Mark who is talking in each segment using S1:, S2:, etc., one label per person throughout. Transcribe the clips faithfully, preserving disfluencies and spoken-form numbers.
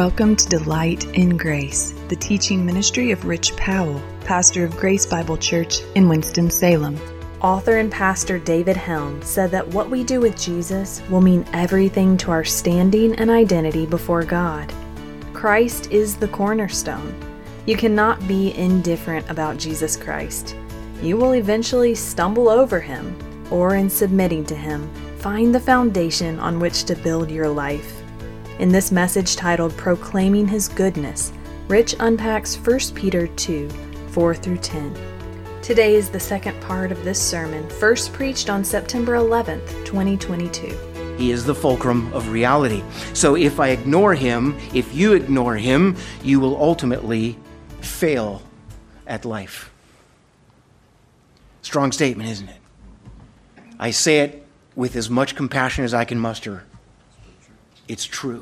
S1: Welcome to Delight in Grace, the teaching ministry of Rich Powell, pastor of Grace Bible Church in Winston-Salem.
S2: Author and pastor David Helm said that what we do with Jesus will mean everything to our standing and identity before God. Christ is the cornerstone. You cannot be indifferent about Jesus Christ. You will eventually stumble over him, or in submitting to him, find the foundation on which to build your life. In this message titled Proclaiming His Goodness, Rich unpacks First Peter two, four through ten. Today is the second part of this sermon, first preached on September eleventh, twenty twenty-two.
S3: He is the fulcrum of reality. So if I ignore him, if you ignore him, you will ultimately fail at life. Strong statement, isn't it? I say it with as much compassion as I can muster. It's true.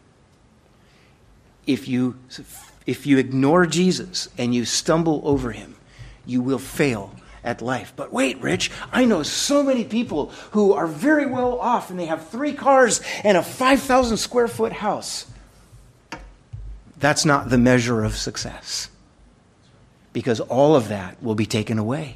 S3: If you, if you ignore Jesus and you stumble over him, you will fail at life. But wait, Rich, I know so many people who are very well off and they have three cars and a five thousand square foot house. That's not the measure of success, because all of that will be taken away.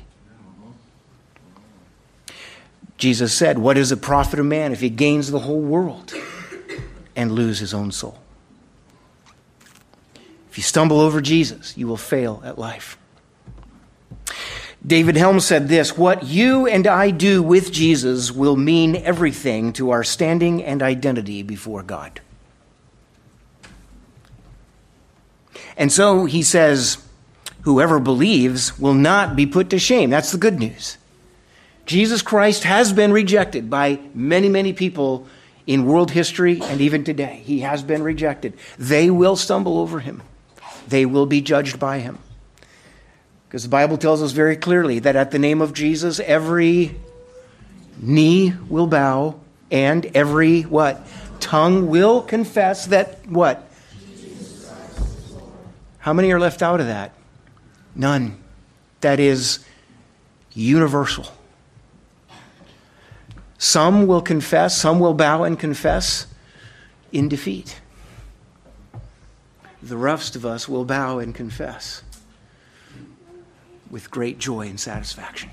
S3: Jesus said, what is the profit of man if he gains the whole world and lose his own soul? If you stumble over Jesus, you will fail at life. David Helm said this, what you and I do with Jesus will mean everything to our standing and identity before God. And so he says, whoever believes will not be put to shame. That's the good news. Jesus Christ has been rejected by many, many people in world history and even today. He has been rejected. They will stumble over him. They will be judged by him. Because the Bible tells us very clearly that at the name of Jesus, every knee will bow and every, what? Tongue will confess that, what? How many are left out of that? None. That is universal. Some will confess, some will bow and confess in defeat. The rest of us will bow and confess with great joy and satisfaction.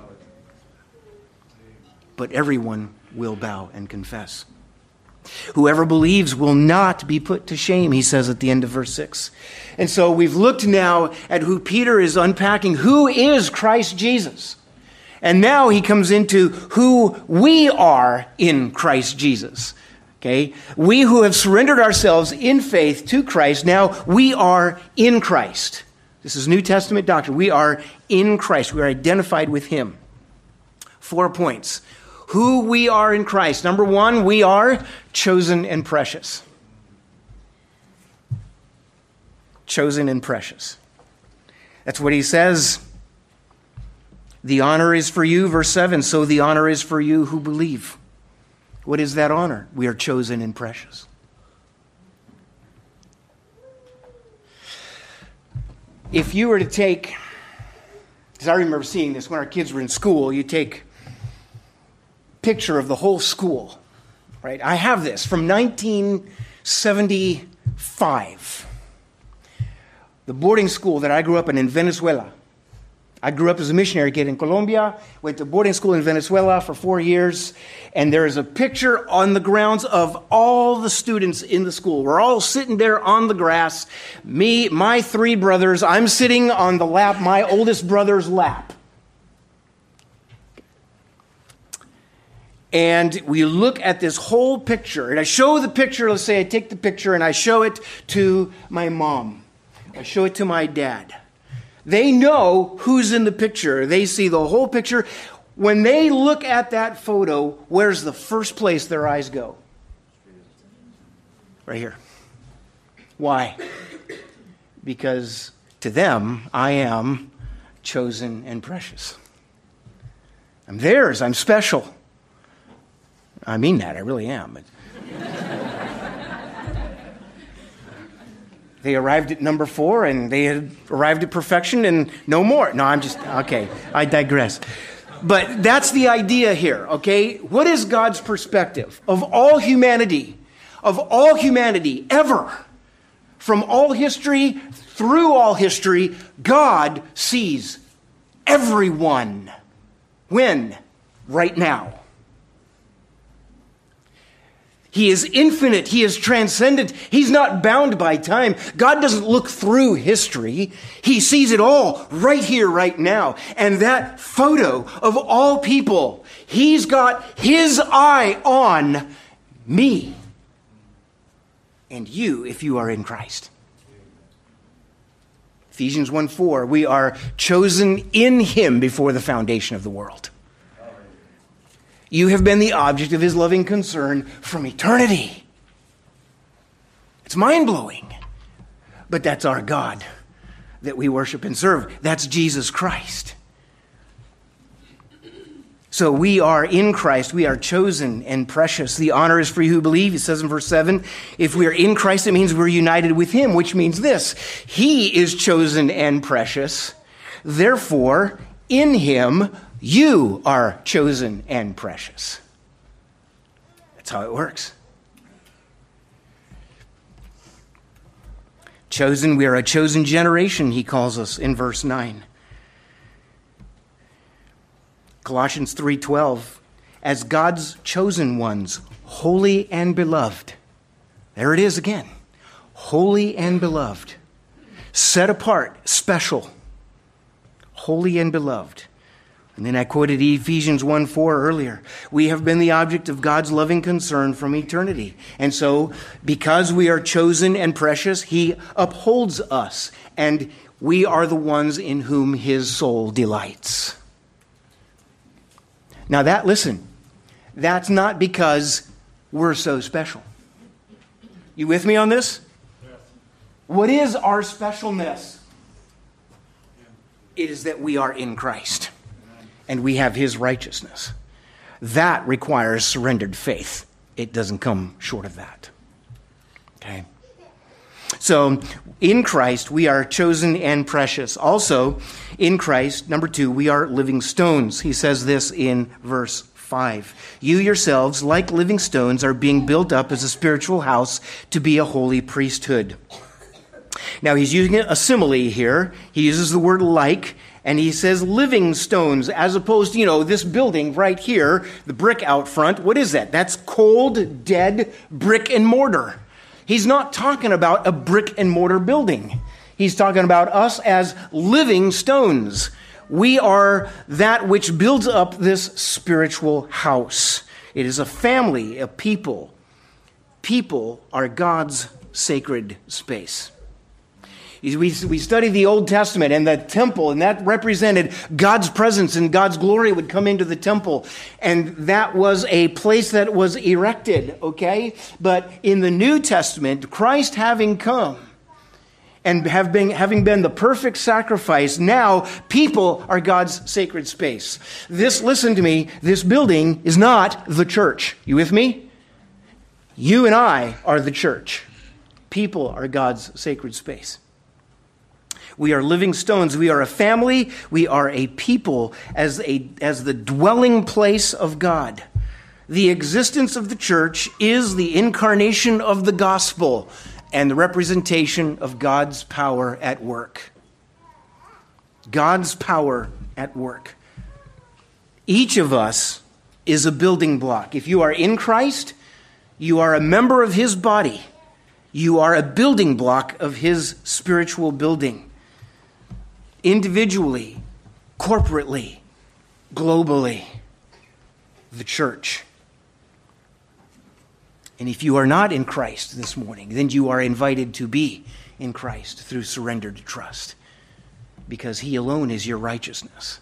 S3: But everyone will bow and confess. Whoever believes will not be put to shame, he says at the end of verse six. And so we've looked now at who Peter is unpacking. Who is Christ Jesus? And now he comes into who we are in Christ Jesus. Okay? We who have surrendered ourselves in faith to Christ, now we are in Christ. This is New Testament doctrine. We are in Christ. We are identified with him. Four points. Who we are in Christ. Number one, we are chosen and precious. Chosen and precious. That's what he says. The honor is for you, verse seven, so the honor is for you who believe. What is that honor? We are chosen and precious. If you were to take, because I remember seeing this when our kids were in school, you take a picture of the whole school, right? I have this from nineteen seventy-five. The boarding school that I grew up in in Venezuela. I grew up as a missionary kid in Colombia, went to boarding school in Venezuela for four years, and there is a picture on the grounds of all the students in the school. We're all sitting there on the grass. Me, my three brothers, I'm sitting on the lap, my oldest brother's lap. And we look at this whole picture, and I show the picture, let's say I take the picture and I show it to my mom. I show it to my dad. They know who's in the picture. They see the whole picture. When they look at that photo, where's the first place their eyes go? Right here. Why? Because to them, I am chosen and precious. I'm theirs. I'm special. I mean that. I really am. They arrived at number four, and they had arrived at perfection, and no more. No, I'm just, okay, I digress. But that's the idea here, okay? What is God's perspective of all humanity, of all humanity ever? from all history, through all history, God sees everyone. When? Right now. He is infinite. He is transcendent. He's not bound by time. God doesn't look through history. He sees it all right here, right now. And that photo of all people, he's got his eye on me and you if you are in Christ. Ephesians one four, we are chosen in him before the foundation of the world. You have been the object of his loving concern from eternity. It's mind-blowing. But that's our God that we worship and serve. That's Jesus Christ. So we are in Christ. We are chosen and precious. The honor is for you who believe. It says in verse seven, if we are in Christ, it means we're united with him, which means this. He is chosen and precious. Therefore, in him, you are chosen and precious. That's how it works. Chosen, we are a chosen generation, he calls us in verse nine. Colossians three twelve, as God's chosen ones, holy and beloved. There it is again. Holy and beloved. Set apart, special. Holy and beloved. And then I quoted Ephesians one four earlier. We have been the object of God's loving concern from eternity. And so, because we are chosen and precious, he upholds us. And we are the ones in whom his soul delights. Now that, listen, that's not because we're so special. You with me on this? Yes. What is our specialness? It is that we are in Christ. And we have his righteousness. That requires surrendered faith. It doesn't come short of that. Okay? So, in Christ, we are chosen and precious. Also, in Christ, number two, we are living stones. He says this in verse five. You yourselves, like living stones, are being built up as a spiritual house to be a holy priesthood. Now, he's using a simile here. He uses the word like. And he says living stones, as opposed to, you know, this building right here, the brick out front. What is that? That's cold, dead brick and mortar. He's not talking about a brick and mortar building. He's talking about us as living stones. We are that which builds up this spiritual house. It is a family, a people. People are God's sacred space. We, we study the Old Testament and the temple, and that represented God's presence and God's glory would come into the temple. And that was a place that was erected, okay? But in the New Testament, Christ having come and have been, having been the perfect sacrifice, now people are God's sacred space. This, listen to me, this building is not the church. You with me? You and I are the church. People are God's sacred space. We are living stones. We are a family. We are a people as a as the dwelling place of God. The existence of the church is the incarnation of the gospel and the representation of God's power at work. God's power at work. Each of us is a building block. If you are in Christ, you are a member of his body. You are a building block of his spiritual building. Individually, corporately, globally, the church. And if you are not in Christ this morning, then you are invited to be in Christ through surrendered trust, because he alone is your righteousness.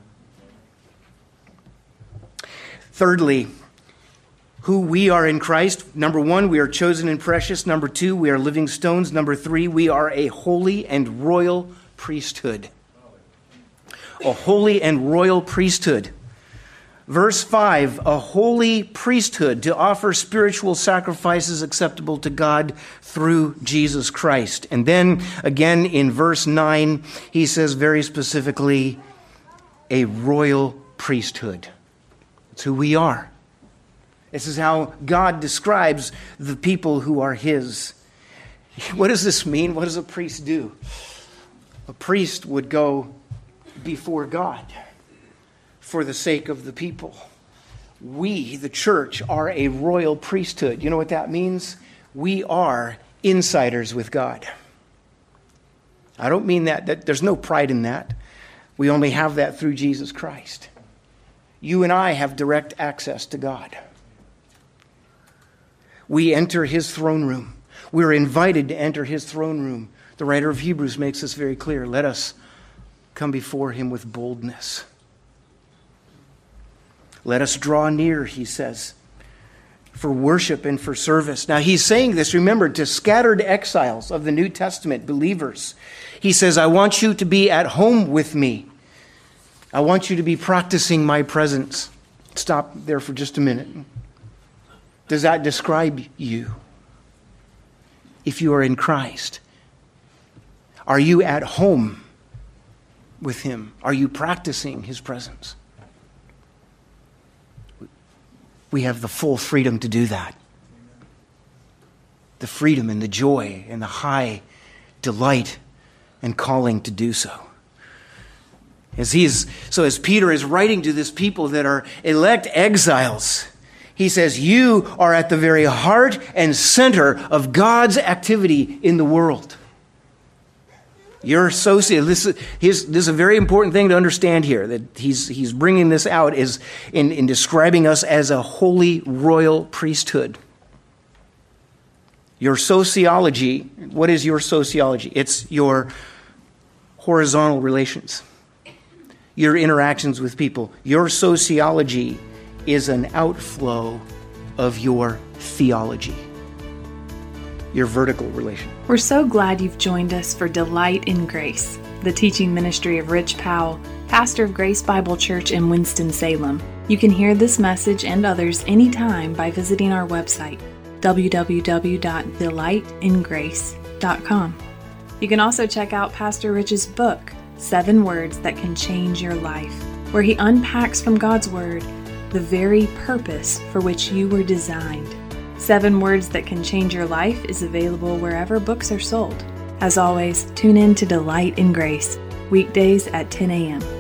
S3: Thirdly, who we are in Christ. Number one, we are chosen and precious. Number two, we are living stones. Number three, we are a holy and royal priesthood. A holy and royal priesthood. Verse five, a holy priesthood to offer spiritual sacrifices acceptable to God through Jesus Christ. And then again in verse nine, he says very specifically, a royal priesthood. It's who we are. This is how God describes the people who are his. What does this mean? What does a priest do? A priest would go before God for the sake of the people. We, the church, are a royal priesthood. You know what that means? We are insiders with God. I don't mean that, that there's no pride in that. We only have that through Jesus Christ. You and I have direct access to God. We enter his throne room. We're invited to enter his throne room. The writer of Hebrews makes this very clear. Let us come before him with boldness. Let us draw near, he says, for worship and for service. Now he's saying this, remember, to scattered exiles of the New Testament believers. He says, I want you to be at home with me. I want you to be practicing my presence. Stop there for just a minute. Does that describe you? If you are in Christ, are you at home with him? Are you practicing his presence? We have the full freedom to do that. The freedom and the joy and the high delight and calling to do so. As he is, so as Peter is writing to this people that are elect exiles, he says, you are at the very heart and center of God's activity in the world. You're associated. This is, his, this is a very important thing to understand here, that he's, he's bringing this out is in, in describing us as a holy royal priesthood. Your sociology, what is your sociology? It's your horizontal relations, your interactions with people. Your sociology is an outflow of your theology, your vertical relation.
S2: We're so glad you've joined us for Delight in Grace, the teaching ministry of Rich Powell, pastor of Grace Bible Church in Winston-Salem. You can hear this message and others anytime by visiting our website, w w w dot delight in grace dot com. You can also check out Pastor Rich's book, Seven Words That Can Change Your Life, where he unpacks from God's Word the very purpose for which you were designed. Seven Words That Can Change Your Life is available wherever books are sold. As always, tune in to Delight in Grace, weekdays at ten a.m.